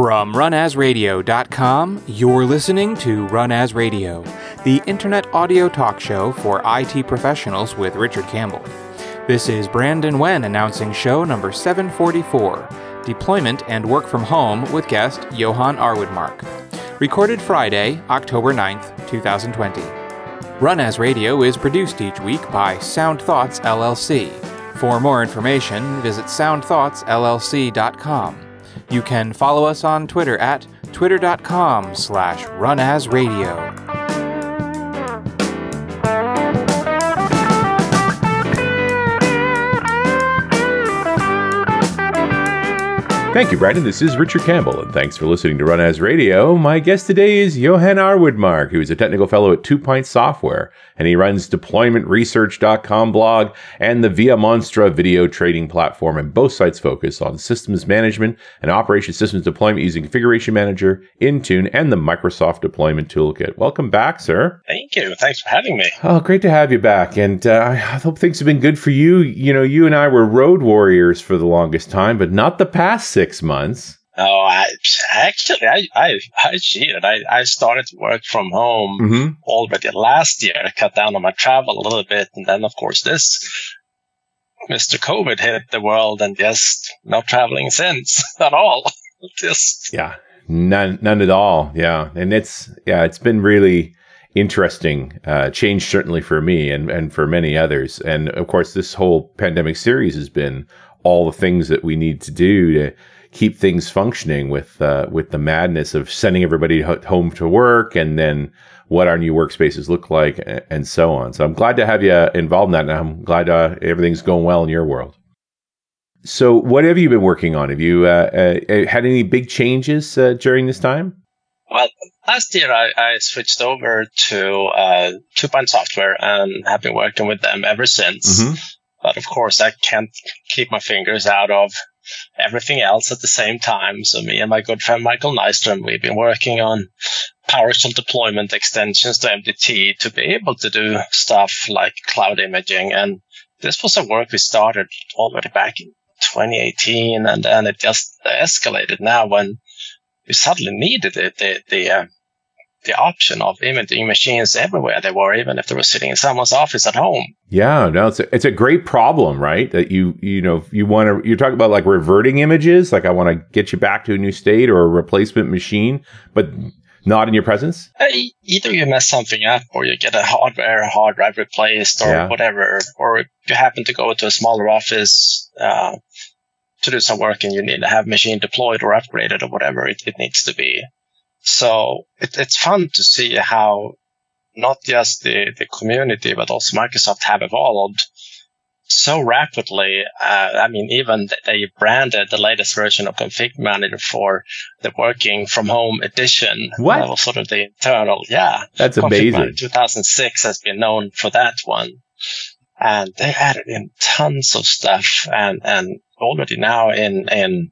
From runasradio.com, you're listening to Run As Radio, the internet audio talk show for IT professionals with Richard Campbell. This is Brandon Wen announcing show number 744, Deployment and Work from Home with guest Johan Arwidmark. Recorded Friday, October 9th, 2020. Run As Radio is produced each week by Sound Thoughts LLC. For more information, visit soundthoughtsllc.com. You can follow us on Twitter at twitter.com/runasradio. Thank you, Brandon. This is Richard Campbell, and thanks for listening to Run As Radio. My guest today is Johan Arwidmark, who is a technical fellow at 2 Point Software, and he runs deploymentresearch.com blog and the Via Monstra video trading platform, and both sites focus on systems management and operation systems deployment using Configuration Manager, Intune, and the Microsoft Deployment Toolkit. Welcome back, sir. Thank you. Thanks for having me. Oh, great to have you back, and I hope things have been good for you. You know, you and I were road warriors for the longest time, but not the past 6 months. Oh, I cheated. I started to work from home already last year. I cut down on my travel a little bit. And then, of course, this Mr. COVID hit the world and just no traveling since at all. Yeah, none at all. Yeah. And it's been really interesting change, certainly for me and for many others. And of course, this whole pandemic series has been all the things that we need to do to keep things functioning with the madness of sending everybody home to work and then what our new workspaces look like and so on. So I'm glad to have you involved in that, and I'm glad everything's going well in your world. So what have you been working on? Have you had any big changes during this time? Well, last year I switched over to 2 Point Software and have been working with them ever since. But of course, I can't keep my fingers out of everything else at the same time. So me and my good friend Michael Nystrom, we've been working on PowerShell deployment extensions to MDT to be able to do stuff like cloud imaging. And this was a work we started already back in 2018, and then it just escalated now when we suddenly needed it. The option of imaging machines everywhere they were, even if they were sitting in someone's office at home. Yeah, no, it's a great problem, right? That you want to, you're talking about like reverting images, like I want to get you back to a new state or a replacement machine, but not in your presence? Either you mess something up or you get a hard drive replaced or whatever, or if you happen to go to a smaller office to do some work and you need to have machine deployed or upgraded or whatever it needs to be. So it's fun to see how not just the community, but also Microsoft have evolved so rapidly. I mean, even they branded the latest version of Config Manager for the working from home edition. What? That was sort of the internal. Yeah. That's Config amazing. Manager 2006 has been known for that one. And they added in tons of stuff and already now in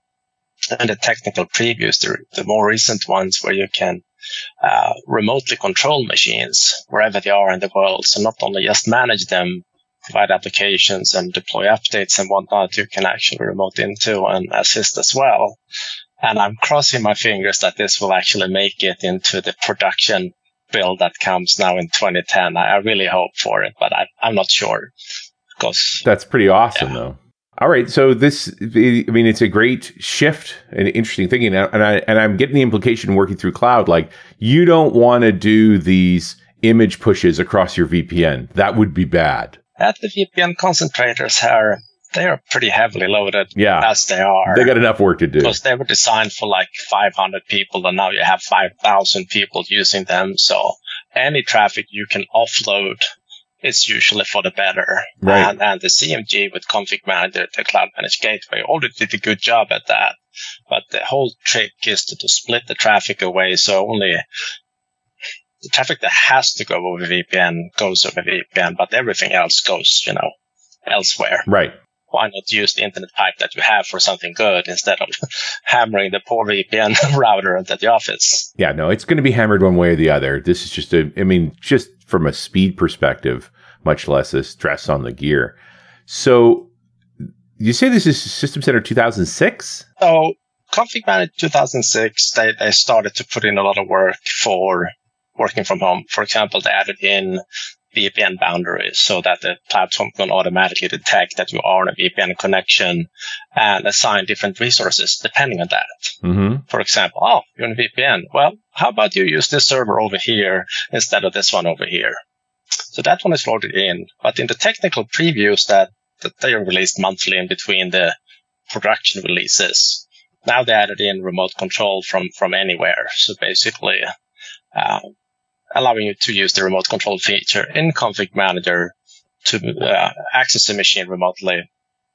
the technical previews, the more recent ones where you can remotely control machines wherever they are in the world. So not only just manage them, provide applications and deploy updates and whatnot, you can actually remote into and assist as well. And I'm crossing my fingers that this will actually make it into the production build that comes now in 2010. I really hope for it, but I'm not sure. Because that's pretty awesome, though. All right, so it's a great shift and interesting thinking, and I'm getting the implication working through cloud, like you don't want to do these image pushes across your VPN. That would be bad. At the VPN concentrators they are pretty heavily loaded as they are. They got enough work to do. Because they were designed for like 500 people, and now you have 5,000 people using them. So any traffic you can offload, it's usually for the better. Right. And the CMG with Config Manager, the Cloud Managed Gateway, already did a good job at that. But the whole trick is to split the traffic away. So only the traffic that has to go over VPN goes over VPN, but everything else goes, elsewhere. Right. Why not use the internet pipe that you have for something good instead of hammering the poor VPN router at the office? Yeah, no, it's going to be hammered one way or the other. This is just just from a speed perspective, much less a stress on the gear. So you say this is System Center 2006? So Config Manager 2006, they started to put in a lot of work for working from home. For example, they added in VPN boundaries so that the platform can automatically detect that you are on a VPN connection and assign different resources depending on that. Mm-hmm. For example, you're on a VPN. Well, how about you use this server over here instead of this one over here? So that one is loaded in. But in the technical previews that they are released monthly in between the production releases, now they added in remote control from anywhere. So basically, allowing you to use the remote control feature in Config Manager to access the machine remotely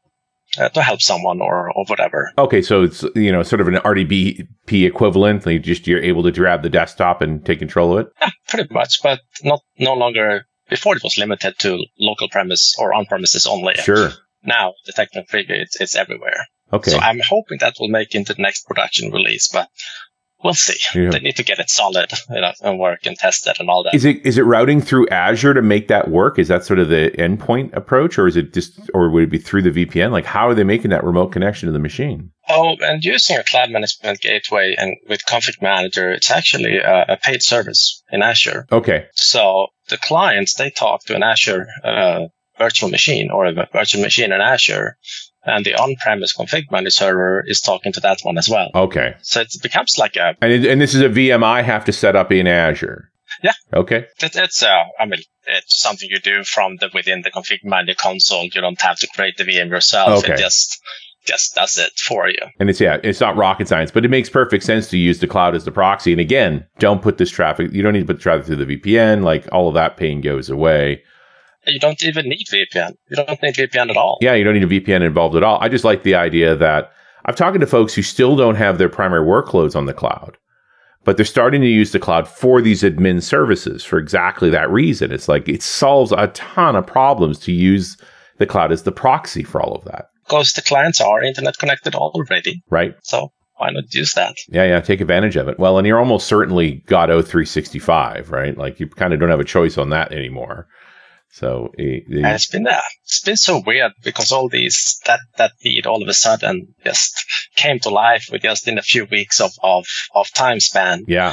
to help someone or whatever. Okay, so it's sort of an RDP equivalent. You're able to grab the desktop and take control of it. Yeah, pretty much, but no longer. Before it was limited to local premise or on premises only. Sure. Now the technical preview it's everywhere. Okay. So I'm hoping that will make into the next production release, but we'll see. Yeah. They need to get it solid, and work and test it and all that. Is it routing through Azure to make that work? Is that sort of the endpoint approach, or would it be through the VPN? Like, how are they making that remote connection to the machine? Oh, and using a cloud management gateway and with Config Manager, it's actually a paid service in Azure. Okay. So the clients, they talk to an Azure virtual machine or a virtual machine in Azure. And the on-premise Config Manager server is talking to that one as well. Okay. So it becomes like a... And this is a VM I have to set up in Azure. Yeah. Okay. It's something you do from within the Config Manager console. You don't have to create the VM yourself. Okay. It just does it for you. And it's not rocket science, but it makes perfect sense to use the cloud as the proxy. And again, don't put this traffic. You don't need to put the traffic through the VPN. Like, all of that pain goes away. You don't even need VPN. You don't need VPN at all. Yeah, you don't need a VPN involved at all. I just like the idea that I've talked to folks who still don't have their primary workloads on the cloud, but they're starting to use the cloud for these admin services for exactly that reason. It's like it solves a ton of problems to use the cloud as the proxy for all of that. Because the clients are internet connected already. Right. So why not use that? Yeah, take advantage of it. Well, and you're almost certainly got O365, right? Like, you kind of don't have a choice on that anymore. So it's been so weird because all these that need all of a sudden just came to life with just in a few weeks of time span. Yeah.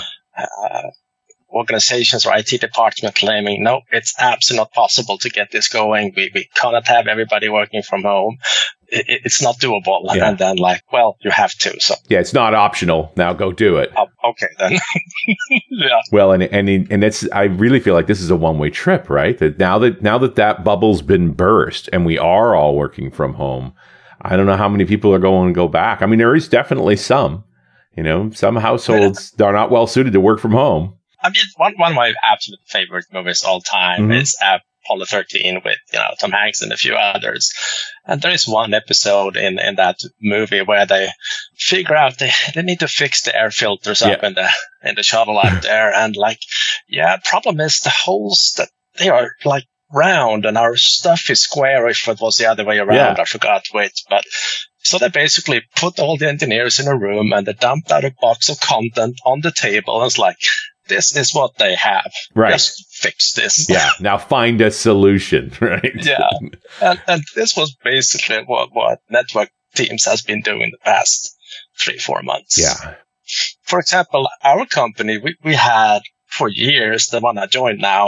Organizations or IT department claiming, no, it's absolutely not possible to get this going. We cannot have everybody working from home. It's not doable. Yeah. And then well, you have to. So yeah, it's not optional. Now go do it. Okay, then. Yeah. Well, and it's, I really feel like this is a one-way trip, right? That now that bubble's been burst and we are all working from home, I don't know how many people are going to go back. I mean, there is definitely some households are not well suited to work from home. I mean, one of my absolute favorite movies all time is Apollo 13 with Tom Hanks and a few others. And there is one episode in that movie where they figure out they need to fix the air filters up in the shuttle out there. And problem is the holes that they are round and our stuff is square. If it was the other way around, I forgot which. But so they basically put all the engineers in a room and they dumped out a box of content on the table. And it's like, this is what they have. Right. Just fix this. Yeah. Now find a solution, right? Yeah. And this was basically what network teams has been doing the past 3-4 months. Yeah. For example, our company, we had for years, the one I joined now,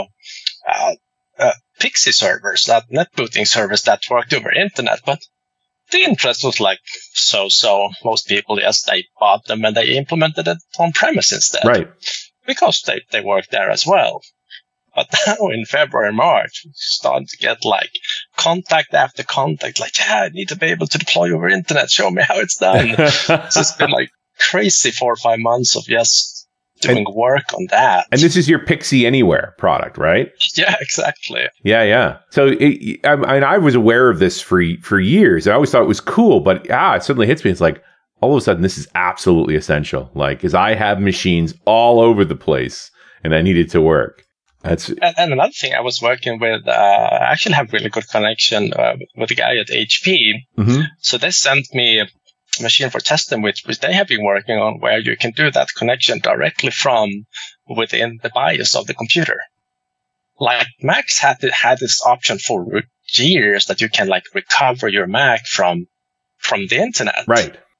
Pixie servers, that net booting service that worked over internet, but the interest was so. Most people, they bought them and they implemented it on premise instead. Right. Because they work there as well. But now in February, March, we started to get contact after contact. I need to be able to deploy over internet. Show me how it's done. So it's been crazy 4 or 5 months of just doing work on that. And this is your Pixie Anywhere product, right? Yeah, exactly. Yeah. So I was aware of this for years. I always thought it was cool, but it suddenly hits me. It's like, all of a sudden, this is absolutely essential. Because I have machines all over the place, and I need it to work. And another thing, I was working with, I actually have really good connection with a guy at HP. Mm-hmm. So they sent me a machine for testing, which they have been working on, where you can do that connection directly from within the BIOS of the computer. Macs had this option for years that you can recover your Mac from the internet. Right.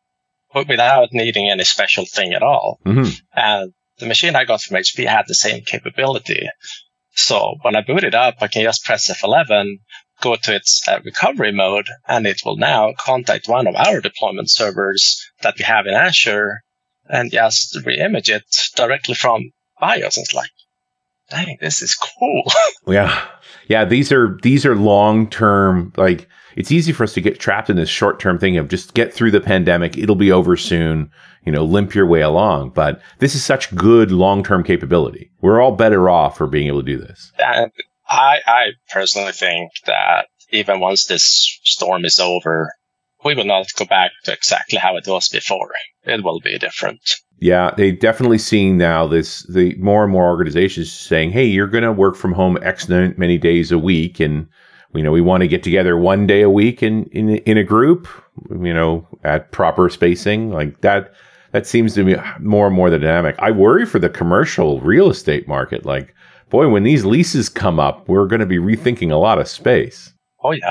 without needing any special thing at all. Mm-hmm. And the machine I got from HP had the same capability. So when I boot it up, I can just press F11, go to its recovery mode, and it will now contact one of our deployment servers that we have in Azure and just re-image it directly from BIOS. And it's like, dang, this is cool. Yeah. These are long-term, like, it's easy for us to get trapped in this short-term thing of just get through the pandemic. It'll be over soon, limp your way along. But this is such good long-term capability. We're all better off for being able to do this. And I personally think that even once this storm is over, we will not go back to exactly how it was before. It will be different. Yeah, they definitely seeing now the more and more organizations saying, hey, you're going to work from home X many days a week. And, we want to get together one day a week in a group, at proper spacing like that. That seems to be more and more the dynamic. I worry for the commercial real estate market. Like, boy, when these leases come up, we're going to be rethinking a lot of space. Oh, yeah.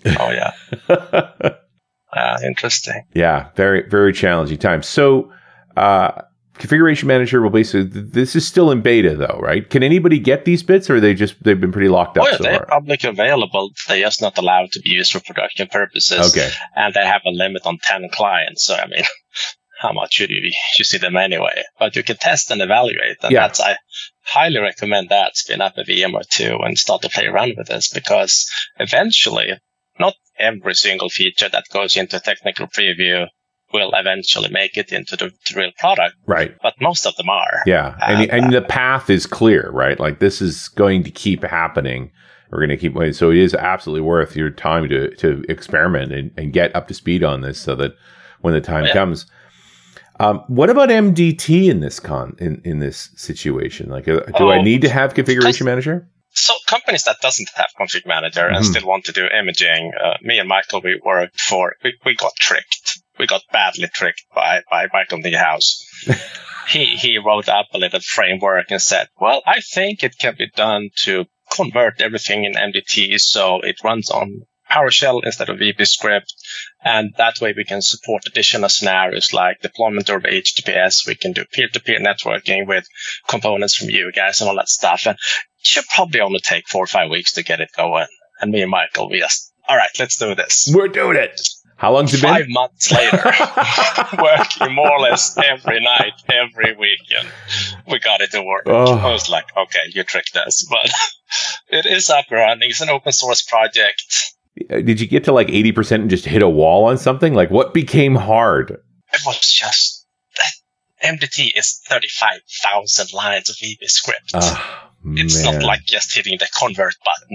Interesting. Yeah, very, very challenging times. So, Configuration Manager will basically, this is still in beta though, right? Can anybody get these bits, or they've been pretty locked up? Oh, yeah, they're publicly available. They're just not allowed to be used for production purposes. Okay. And they have a limit on 10 clients. So, how much should you see them anyway? But you can test and evaluate. And I highly recommend that. Spin up a VM or two and start to play around with this, because eventually, not every single feature that goes into technical preview will eventually make it into the real product. Right. But most of them are. Yeah. And the path is clear, right? Like, this is going to keep happening. We're going to keep waiting. So it is absolutely worth your time to experiment and get up to speed on this so that when the time comes. What about MDT in this in this situation? Like, do I need to have Configuration Manager? So companies that doesn't have Config Manager and still want to do imaging, me and Michael, we worked for, we got tricked. We got badly tricked by Michael Niehaus. He wrote up a little framework and said, well, I think it can be done to convert everything in MDT so it runs on PowerShell instead of VBScript. And that way we can support additional scenarios like deployment over HTTPS. We can do peer-to-peer networking with components from you guys and all that stuff. And it should probably only take 4 or 5 weeks to get it going. And me and Michael, we just, all right, let's do this. We're doing it. How long's it been? 5 months later, working more or less every night, every weekend, we got it to work. Oh. I was like, okay, you tricked us. But it is up and running. It's an open source project. Did you get to like 80% and just hit a wall on something? Like, what became hard? It was just that MDT is 35,000 lines of VBScript. It's not like just hitting the convert button.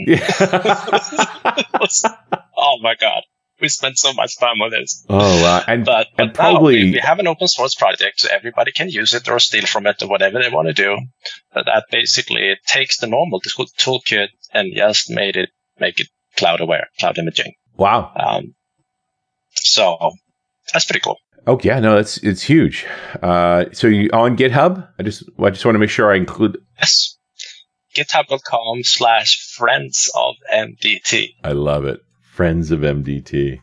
Yeah. Oh my God. We spent so much time on this. Oh, wow. But probably now we have an open source project, so everybody can use it or steal from it or whatever they want to do. But that basically takes the normal toolkit and just make it cloud aware, cloud imaging. Wow. So that's pretty cool. Oh yeah, no, it's huge. So you on GitHub? I just want to make sure I include. Yes. GitHub.com/friends of MDT. I love it. Friends of MDT.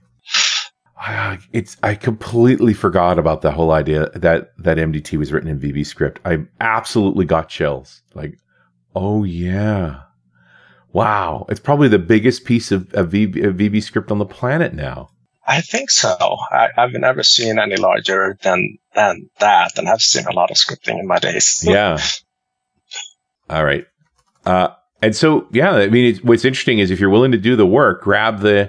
I completely forgot about the whole idea that MDT was written in VBScript. I absolutely got chills. Like, oh yeah. Wow. It's probably the biggest piece of VBScript on the planet now. I think so. I've never seen any larger than that, and I've seen a lot of scripting in my days. Yeah. All right. And so, yeah, I mean, what's interesting is if you're willing to do the work, grab the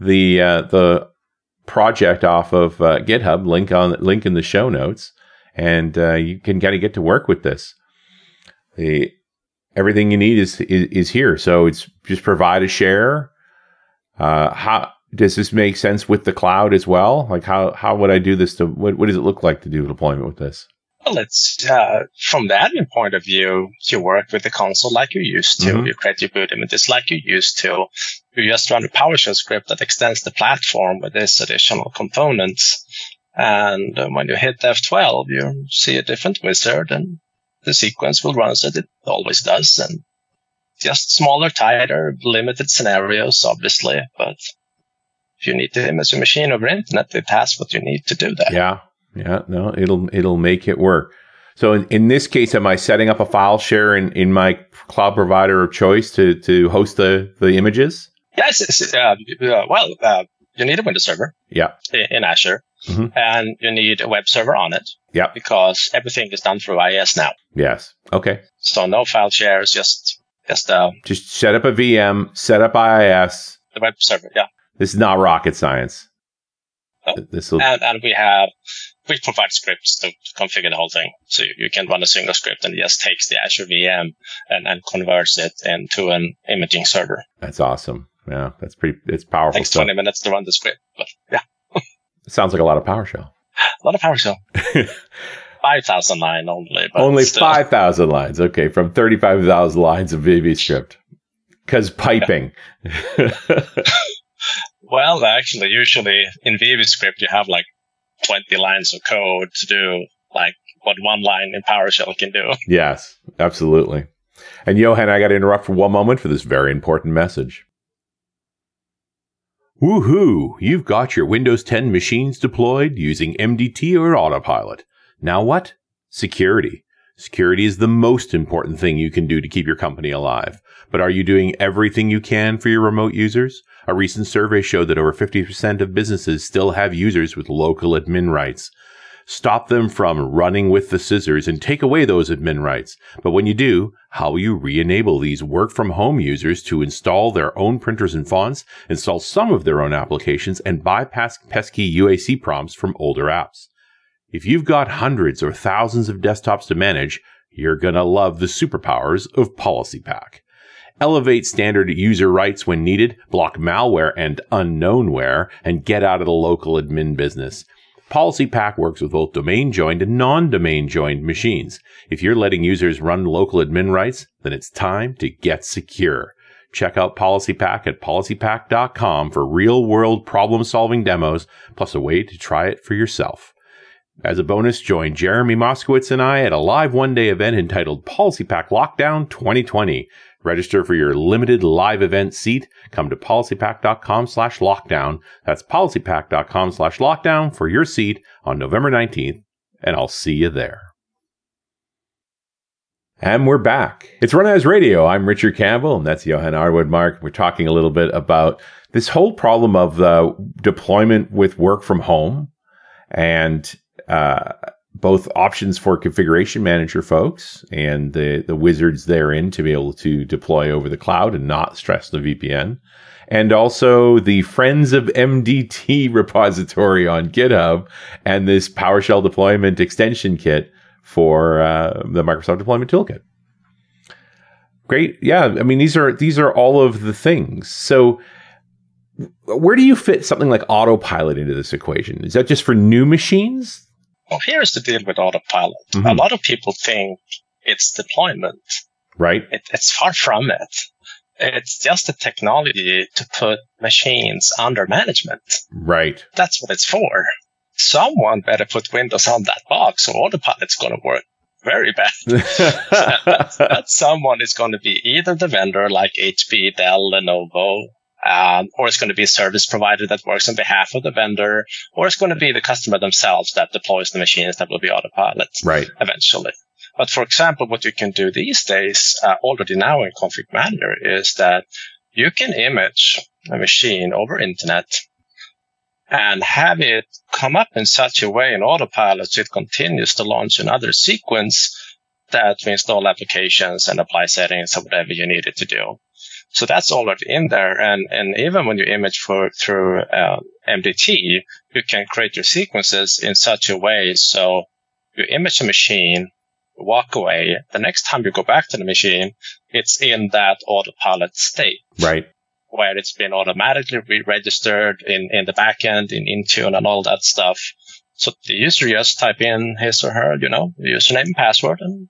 project off of GitHub, link in the show notes, and you can kind of get to work with this. Everything you need is here. So it's just provide a share. How does this make sense with the cloud as well? Like how would I do this? What does it look like to do deployment with this? Well, it's from the admin point of view, you work with the console like you used to. Mm-hmm. You create your boot images like you used to. You just run a PowerShell script that extends the platform with these additional components. And when you hit F12, you see a different wizard, and the sequence will run as it always does. And just smaller, tighter, limited scenarios, obviously. But if you need to image a machine over internet, it has what you need to do that. Yeah. Yeah, no, it'll make it work. So in this case, am I setting up a file share in my cloud provider of choice to host the images? Yes. You need a Windows server. Yeah. In Azure, and you need a web server on it. Yeah. Because everything is done through IIS now. Yes. Okay. So no file shares, just set up a VM, set up IIS. The web server. Yeah. This is not rocket science. No. And we provide scripts to configure the whole thing. So you can run a single script and it just takes the Azure VM and converts it into an imaging server. That's awesome. Yeah, it's powerful. It takes 20 minutes to run the script, but yeah. It sounds like a lot of PowerShell. A lot of PowerShell. 5,000 lines only. But only 5,000 lines. Okay, from 35,000 lines of VBScript. Because piping. Well, actually, usually in VBScript, you have like 20 lines of code to do like what one line in PowerShell can do. Yes, absolutely. And Johan, I got to interrupt for one moment for this very important message. Woohoo! You've got your Windows 10 machines deployed using MDT or Autopilot. Now what? Security. Security is the most important thing you can do to keep your company alive. But are you doing everything you can for your remote users? A recent survey showed that over 50% of businesses still have users with local admin rights. Stop them from running with the scissors and take away those admin rights. But when you do, how will you re-enable these work-from-home users to install their own printers and fonts, install some of their own applications, and bypass pesky UAC prompts from older apps? If you've got hundreds or thousands of desktops to manage, you're gonna love the superpowers of PolicyPak. Elevate standard user rights when needed, block malware and unknownware, and get out of the local admin business. PolicyPak works with both domain-joined and non-domain-joined machines. If you're letting users run local admin rights, then it's time to get secure. Check out PolicyPak at policypak.com for real-world problem-solving demos, plus a way to try it for yourself. As a bonus, join Jeremy Moskowitz and I at a live one-day event entitled PolicyPak Lockdown 2020. Register for your limited live event seat. Come to policypak.com/lockdown. That's policypak.com/lockdown for your seat on November 19th, and I'll see you there. And we're back. It's Run As Radio. I'm Richard Campbell, and that's Johan Arwoodmark. We're talking a little bit about this whole problem of the deployment with work from home and both options for configuration manager folks and the wizards therein to be able to deploy over the cloud and not stress the VPN. And also the Friends of MDT repository on GitHub and this PowerShell deployment extension kit for the Microsoft Deployment Toolkit. Great. Yeah. I mean, these are all of the things. So where do you fit something like Autopilot into this equation? Is that just for new machines? Well, here's the deal with Autopilot. Mm-hmm. A lot of people think it's deployment. Right. It's far from it. It's just a technology to put machines under management. Right. That's what it's for. Someone better put Windows on that box, or Autopilot's going to work very bad. that someone is going to be either the vendor like HP, Dell, Lenovo, or it's going to be a service provider that works on behalf of the vendor, or it's going to be the customer themselves that deploys the machines that will be Autopilot eventually. But for example, what you can do these days, already now in Config Manager, is that you can image a machine over internet and have it come up in such a way in Autopilot so it continues to launch another sequence that we install applications and apply settings or whatever you need it to do. So that's already in there. And even when you image through MDT, you can create your sequences in such a way so you image a machine, walk away. The next time you go back to the machine, it's in that Autopilot state. Right. Where it's been automatically re-registered in the backend, in Intune and all that stuff. So the user just type in his or her, username and password, and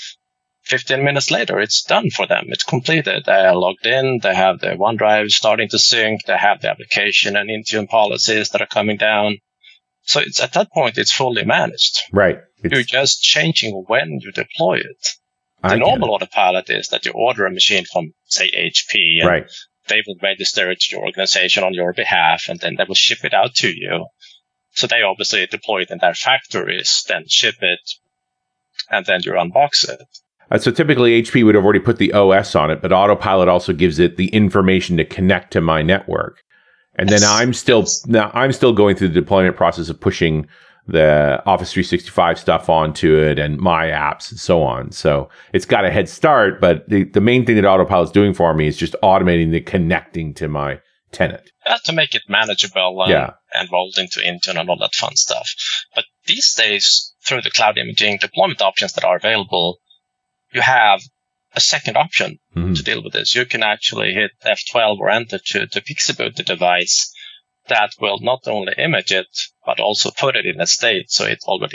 15 minutes later, it's done for them. It's completed. They are logged in. They have their OneDrive starting to sync. They have the application and Intune policies that are coming down. So it's at that point, it's fully managed. Right. You're just changing when you deploy it. The normal Autopilot is that you order a machine from, say, HP, and they will register it to your organization on your behalf, and then they will ship it out to you. So they obviously deploy it in their factories, then ship it, and then you unbox it. So typically HP would have already put the OS on it, but Autopilot also gives it the information to connect to my network. And then I'm still going through the deployment process of pushing the Office 365 stuff onto it and my apps and so on. So it's got a head start, but the main thing that Autopilot's doing for me is just automating the connecting to my tenant. To make it manageable and rolled into Intune and all that fun stuff. But these days, through the cloud imaging deployment options that are available, you have a second option to deal with this. You can actually hit F12 or enter to pixie boot the device that will not only image it, but also put it in a state so it already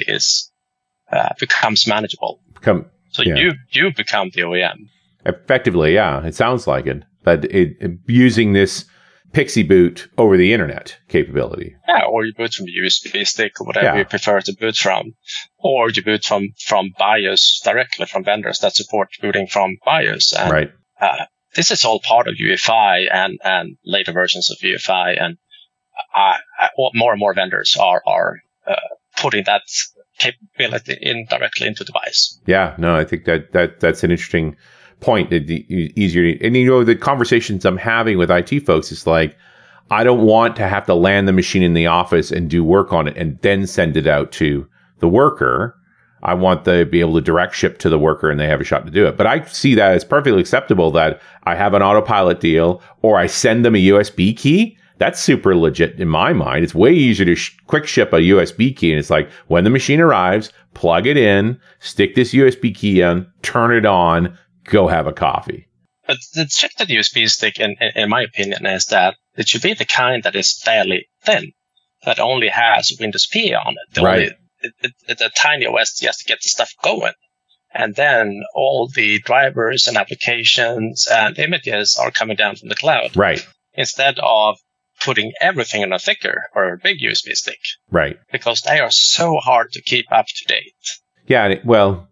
becomes manageable. You become the OEM. Effectively, yeah. It sounds like it. But using this pixie boot over the internet capability. Yeah, or you boot from a USB stick or whatever you prefer to boot from. Or you boot from BIOS directly from vendors that support booting from BIOS. And, right. This is all part of UEFI and later versions of UEFI. And more and more vendors are putting that capability in directly into the device. Yeah, no, I think that's an interesting point. Easier, and the conversations I'm having with IT folks is like, I don't want to have to land the machine in the office and do work on it and then send it out to the worker. I want to be able to direct ship to the worker and they have a shot to do it. But I see that as perfectly acceptable that I have an Autopilot deal or I send them a USB key. That's super legit in my mind. It's way easier to quick ship a USB key. And it's like, when the machine arrives, plug it in, stick this USB key in, turn it on, go have a coffee. But the trick to the USB stick, in my opinion, is that it should be the kind that is fairly thin, that only has Windows PE on it. It's a tiny OS just to get the stuff going. And then all the drivers and applications and images are coming down from the cloud. Right. Instead of putting everything in a thicker or a big USB stick. Right. Because they are so hard to keep up to date. Yeah, well,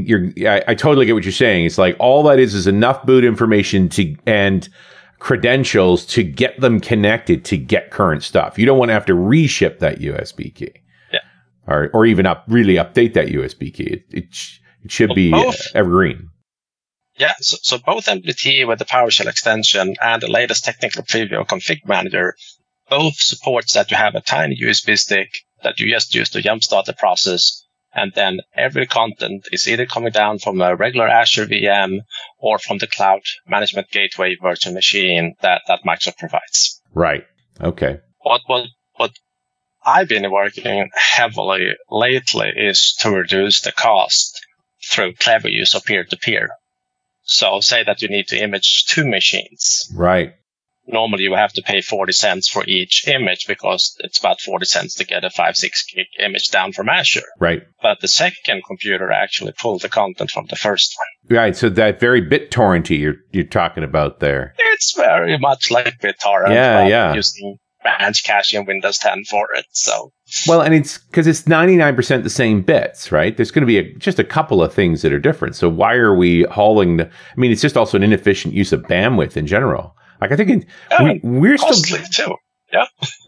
I totally get what you're saying. It's like all that is enough boot information and credentials to get them connected to get current stuff. You don't want to have to reship that USB key. Yeah. Or even really update that USB key. It should be evergreen. Yeah, so both MDT with the PowerShell extension and the latest technical preview of Config Manager both supports that you have a tiny USB stick that you just use to jumpstart the process, and then every content is either coming down from a regular Azure VM or from the Cloud Management Gateway virtual machine that Microsoft provides. Right. Okay. What I've been working heavily lately is to reduce the cost through clever use of peer-to-peer. So say that you need to image 2 machines. Right. Normally you have to pay 40 cents for each image because it's about 40 cents to get a 5-6 gig image down from Azure. Right. But the second computer actually pulled the content from the first one. Right. So that very BitTorrenty you're talking about there. It's very much like BitTorrent. Yeah. Using branch cache in Windows 10 for it. So. Well, and it's because it's 99% the same bits, right? There's going to be just a couple of things that are different. So why are we hauling it's just also an inefficient use of bandwidth in general. Like I think we're costly still too. Yeah.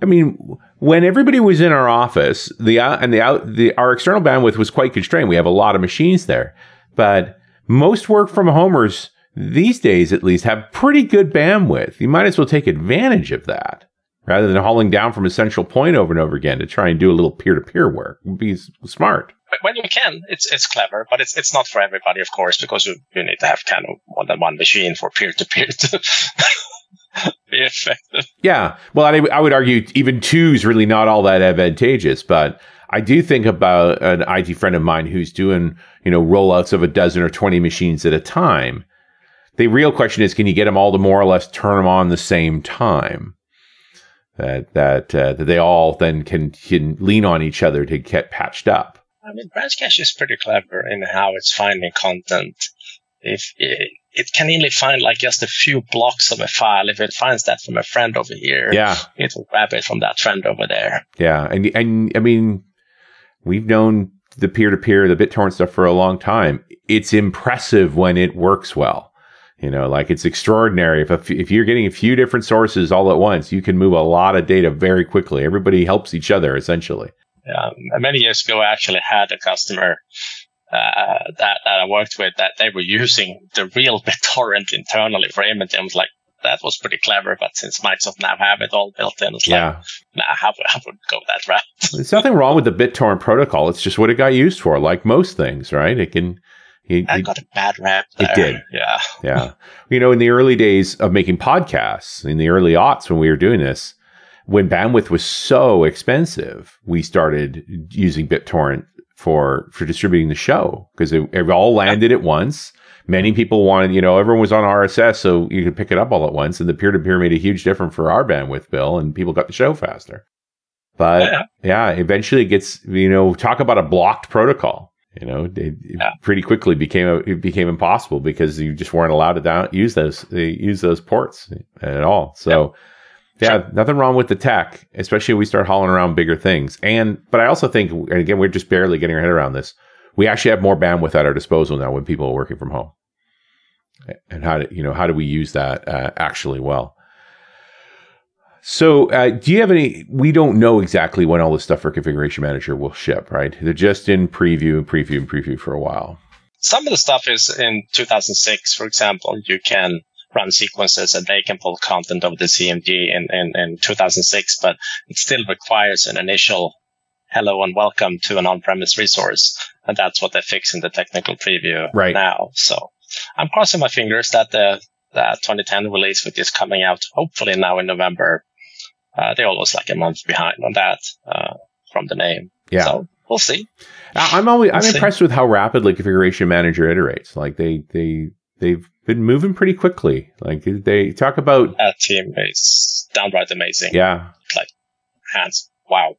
When everybody was in our office, our external bandwidth was quite constrained. We have a lot of machines there, but most work from homers these days, at least, have pretty good bandwidth. You might as well take advantage of that rather than hauling down from a central point over and over again to try and do a little peer-to-peer work. It would be smart. When you can, it's clever, but it's not for everybody, of course, because you need to have kind of more than one machine for peer-to-peer to be effective. Yeah. Well, I would argue even 2 is really not all that advantageous, but I do think about an IT friend of mine who's doing, rollouts of a dozen or 20 machines at a time. The real question is, can you get them all to more or less turn them on the same time? That they all then can lean on each other to get patched up. Branch cache is pretty clever in how it's finding content. If it can only find like just a few blocks of a file. If it finds that from a friend over here, it will grab it from that friend over there. Yeah, and we've known the peer-to-peer, the BitTorrent stuff for a long time. It's impressive when it works well. Like it's extraordinary. If you're getting a few different sources all at once, you can move a lot of data very quickly. Everybody helps each other, essentially. Many years ago, I actually had a customer that I worked with that they were using the real BitTorrent internally for imaging. I was like, that was pretty clever, but since Microsoft now have it all built in, it's like, nah, I wouldn't go that route. There's nothing wrong with the BitTorrent protocol. It's just what it got used for, like most things, right? It can... I got a bad rap there. It did. Yeah. In the early days of making podcasts, in the early aughts when we were doing this, when bandwidth was so expensive, we started using BitTorrent for distributing the show because it all landed at once. Many people wanted, everyone was on RSS, so you could pick it up all at once. And the peer-to-peer made a huge difference for our bandwidth bill, and people got the show faster. But eventually it gets, talk about a blocked protocol. It pretty quickly became impossible because you just weren't allowed to use those ports at all. So, nothing wrong with the tech, especially when we start hauling around bigger things. But I also think, and again, we're just barely getting our head around this. We actually have more bandwidth at our disposal now when people are working from home. And how do we use that actually well? So, do you have any? We don't know exactly when all this stuff for Configuration Manager will ship, right? They're just in preview for a while. Some of the stuff is in 2006, for example. You can run sequences and they can pull content over the CMD in 2006, but it still requires an initial hello and welcome to an on-premise resource. And that's what they fix in the technical preview now. So I'm crossing my fingers that the 2010 release, which is coming out hopefully now in November, they're almost like a month behind on that from the name. Yeah. So we'll see. I'm impressed with how rapidly Configuration Manager iterates. Like they've been moving pretty quickly. Like they talk about that team is downright amazing. Yeah. Like hands. Wow.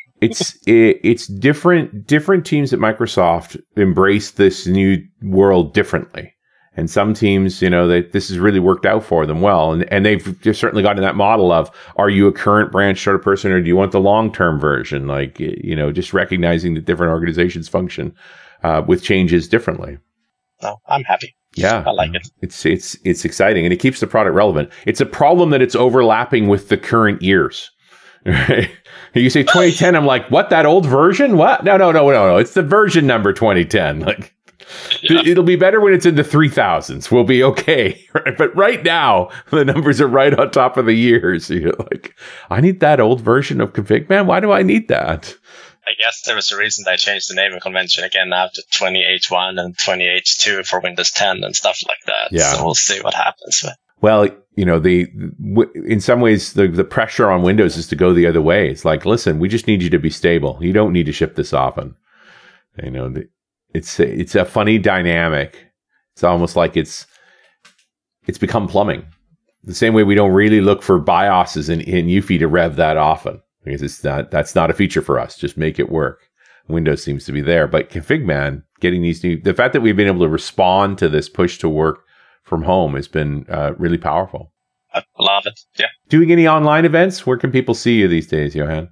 It's different teams at Microsoft embrace this new world differently. And some teams, this has really worked out for them well. And they've just certainly gotten that model of, are you a current branch sort of person or do you want the long-term version? Like, just recognizing that different organizations function with changes differently. No, I'm happy. Yeah. I like it. It's exciting and it keeps the product relevant. It's a problem that it's overlapping with the current years. Right? You say 2010, I'm like, what, that old version? What? No. It's the version number 2010. Like, it'll be better when it's in the 3000s. We'll be okay. Right? But right now, the numbers are right on top of the years. So you're like, I need that old version of Config Man. Why do I need that? I guess there was a reason they changed the naming convention again now to 20H1 and 20H2 for Windows 10 and stuff like that. Yeah. So we'll see what happens. Well, in some ways, the pressure on Windows is to go the other way. It's like, listen, we just need you to be stable. You don't need to ship this often. It's a funny dynamic. It's almost like it's become plumbing. The same way we don't really look for BIOSes in UEFI to rev that often because that's not a feature for us. Just make it work. Windows seems to be there, but ConfigMan getting the fact that we've been able to respond to this push to work from home has been really powerful. I love it. Yeah. Doing any online events? Where can people see you these days, Johan?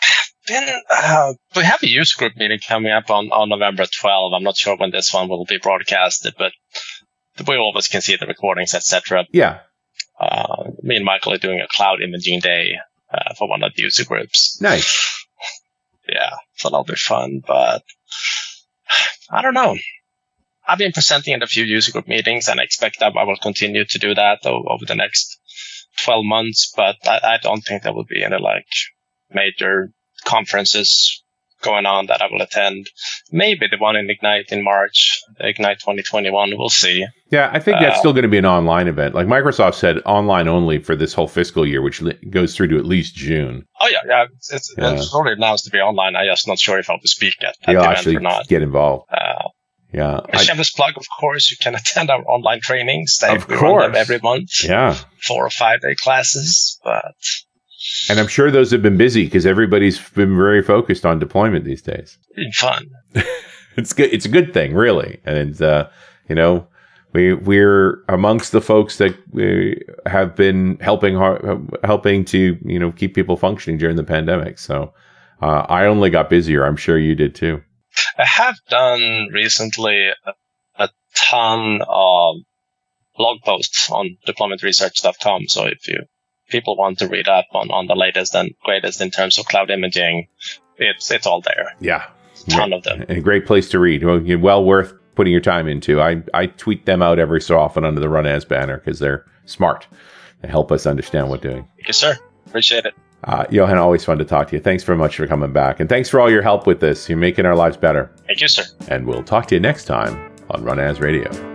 We have a user group meeting coming up on November 12. I'm not sure when this one will be broadcasted, but we always can see the recordings, etc. Yeah. Me and Michael are doing a cloud imaging day for one of the user groups. Nice. Yeah, so that'll be fun, but I don't know. I've been presenting at a few user group meetings and I expect that I will continue to do that over the next 12 months, but I don't think there will be any major conferences going on that I will attend. Maybe the one in Ignite in March, Ignite 2021, we'll see. Yeah, I think that's still going to be an online event. Like Microsoft said, online only for this whole fiscal year, which goes through to at least June. Oh, yeah. It's already announced to be online. I'm just not sure if I'll be speaking at the event or not. Get involved. Yeah. A shameless plug, of course, you can attend our online trainings. Of course. We run them every month. Yeah. 4 or 5 day classes, but... And I'm sure those have been busy because everybody's been very focused on deployment these days. It's fun. It's good. It's a good thing, really. And, we're amongst the folks that we have been helping to, keep people functioning during the pandemic. So I only got busier. I'm sure you did too. I have done recently a ton of blog posts on deploymentresearch.com. So if people want to read up on the latest and greatest in terms of cloud imaging, it's all there. Yeah. A ton of them. And a great place to read. Well worth putting your time into. I tweet them out every so often under the Run As banner because they're smart. They help us understand what doing. Thank you, sir. Appreciate it. Johan, always fun to talk to you. Thanks very much for coming back. And thanks for all your help with this. You're making our lives better. Thank you, sir. And we'll talk to you next time on Run As Radio.